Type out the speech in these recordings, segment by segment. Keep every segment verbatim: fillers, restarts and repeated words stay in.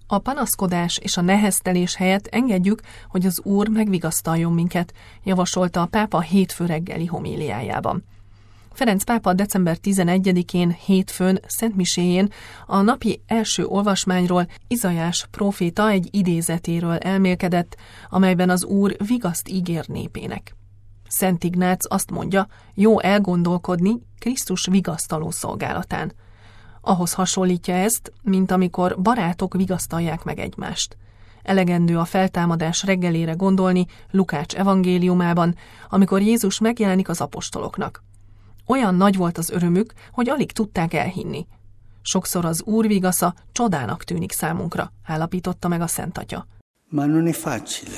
A panaszkodás és a neheztelés helyett engedjük, hogy az Úr megvigasztaljon minket, javasolta a pápa hétfő reggeli homíliájában. Ferenc pápa december tizenegyedikén hétfőn szentmiséjén a napi első olvasmányról Izaiás próféta egy idézetéről elmélkedett, amelyben az Úr vigaszt ígér népének. Szent Ignác azt mondja, jó elgondolkodni Krisztus vigasztaló szolgálatán. Ahhoz hasonlítja ezt, mint amikor barátok vigasztalják meg egymást. Elegendő a feltámadás reggelére gondolni Lukács evangéliumában, amikor Jézus megjelenik az apostoloknak. Olyan nagy volt az örömük, hogy alig tudták elhinni. Sokszor az Úr vigasza csodának tűnik számunkra, állapította meg a Szent Atya. Ma non è facile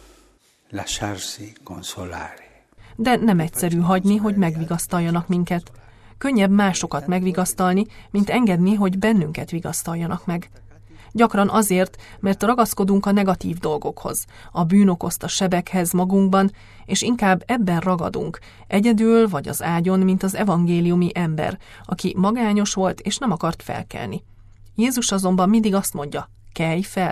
lasciarsi consolare. De nem egyszerű hagyni, hogy megvigasztaljanak minket. Könnyebb másokat megvigasztalni, mint engedni, hogy bennünket vigasztaljanak meg. Gyakran azért, mert ragaszkodunk a negatív dolgokhoz, a bűn okozta sebekhez magunkban, és inkább ebben ragadunk, egyedül vagy az ágyon, mint az evangéliumi ember, aki magányos volt és nem akart felkelni. Jézus azonban mindig azt mondja, kelj fel!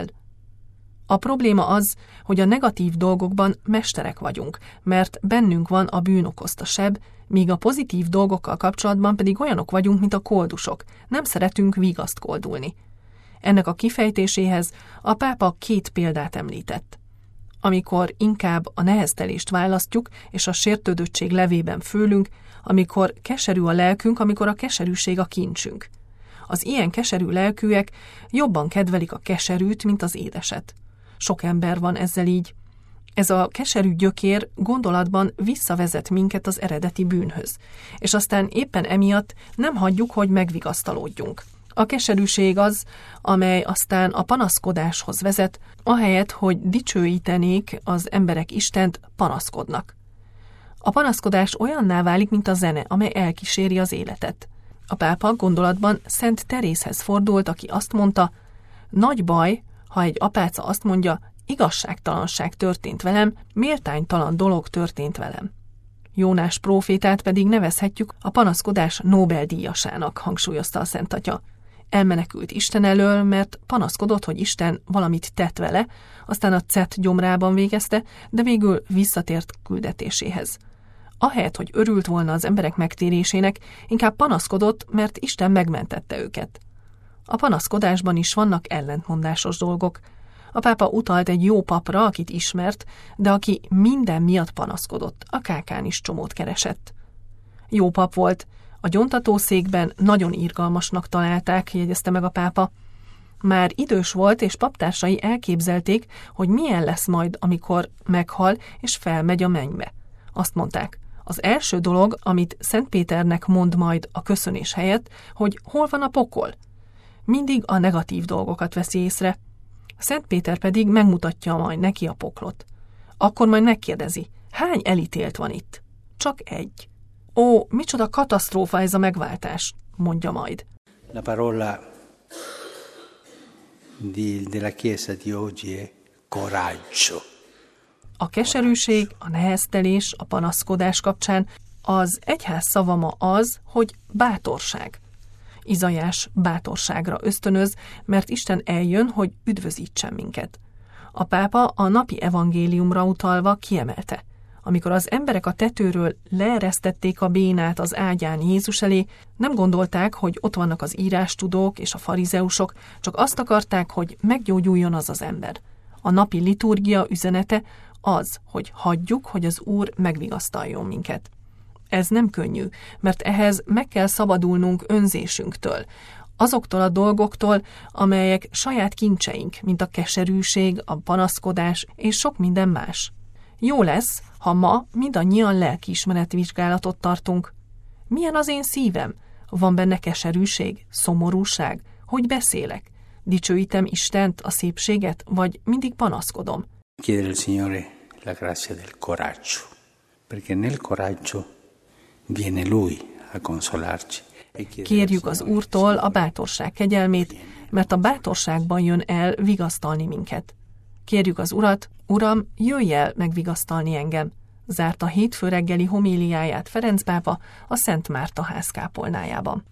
A probléma az, hogy a negatív dolgokban mesterek vagyunk, mert bennünk van a bűn okozta seb, míg a pozitív dolgokkal kapcsolatban pedig olyanok vagyunk, mint a koldusok, nem szeretünk vigaszt koldulni. Ennek a kifejtéséhez a pápa két példát említett. Amikor inkább a neheztelést választjuk, és a sértődöttség levében főlünk, amikor keserű a lelkünk, amikor a keserűség a kincsünk. Az ilyen keserű lelkűek jobban kedvelik a keserűt, mint az édeset. Sok ember van ezzel így. Ez a keserű gyökér gondolatban visszavezet minket az eredeti bűnhöz, és aztán éppen emiatt nem hagyjuk, hogy megvigasztalódjunk. A keserűség az, amely aztán a panaszkodáshoz vezet, ahelyett, hogy dicsőítenék az emberek Istent, panaszkodnak. A panaszkodás olyanná válik, mint a zene, amely elkíséri az életet. A pápa gondolatban Szent Terézhez fordult, aki azt mondta, nagy baj, ha egy apáca azt mondja, igazságtalanság történt velem, méltánytalan dolog történt velem. Jónás prófétát pedig nevezhetjük a panaszkodás Nobel-díjasának, hangsúlyozta a Szent Atya. Elmenekült Isten elől, mert panaszkodott, hogy Isten valamit tett vele, aztán a cet gyomrában végezte, de végül visszatért küldetéséhez. Ahelyett, hogy örült volna az emberek megtérésének, inkább panaszkodott, mert Isten megmentette őket. A panaszkodásban is vannak ellentmondásos dolgok. A pápa utalt egy jó papra, akit ismert, de aki minden miatt panaszkodott, a kákán is csomót keresett. Jó pap volt, a gyóntatószékben nagyon irgalmasnak találták, jegyezte meg a pápa. Már idős volt, és paptársai elképzelték, hogy milyen lesz majd, amikor meghal és felmegy a mennybe. Azt mondták, az első dolog, amit Szent Péternek mond majd a köszönés helyett, hogy hol van a pokol. Mindig a negatív dolgokat veszi észre. Szent Péter pedig megmutatja majd neki a poklot. Akkor majd megkérdezi, hány elítélt van itt? Csak egy. Ó, micsoda katasztrófa ez a megváltás, mondja majd. La parola di, della Chiesa di oggi è coraggio. A keserűség, a neheztelés, a panaszkodás kapcsán az egyház szava ma az, hogy bátorság. Izaiás bátorságra ösztönöz, mert Isten eljön, hogy üdvözítsen minket. A pápa a napi evangéliumra utalva kiemelte. Amikor az emberek a tetőről leeresztették a bénát az ágyán Jézus elé, nem gondolták, hogy ott vannak az írástudók és a farizeusok, csak azt akarták, hogy meggyógyuljon az az ember. A napi liturgia üzenete az, hogy hagyjuk, hogy az Úr megvigasztaljon minket. Ez nem könnyű, mert ehhez meg kell szabadulnunk önzésünktől, azoktól a dolgoktól, amelyek saját kincseink, mint a keserűség, a panaszkodás és sok minden más. Jó lesz, ha ma mindannyian lelkiismeretvizsgálatot tartunk. Milyen az én szívem? Van benne keserűség, szomorúság? Hogy beszélek? Dicsőítem Istent, a szépséget, vagy mindig panaszkodom? Chiedere al Signore la grazia del coraggio, perché nel coraggio viene Lui a consolarci. Kérjük az Úrtól a bátorság kegyelmét, mert a bátorságban jön el vigasztalni minket. Kérjük az Urat, Uram, jöjj el megvigasztalni engem, zárta hétfő reggeli homíliáját Ferenc pápa a Szent Márta ház kápolnájában.